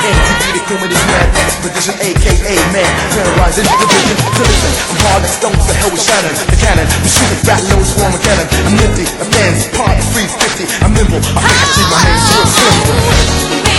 MTV, they call me this man Expedition, aka man Terrorizing the vision, so listen I'm hard like stones, the hell with Shannon The cannon, I'm shooting fat loads for a cannon I'm nifty, a man's part of 350 I'm nimble, I think I keep my hands to a slim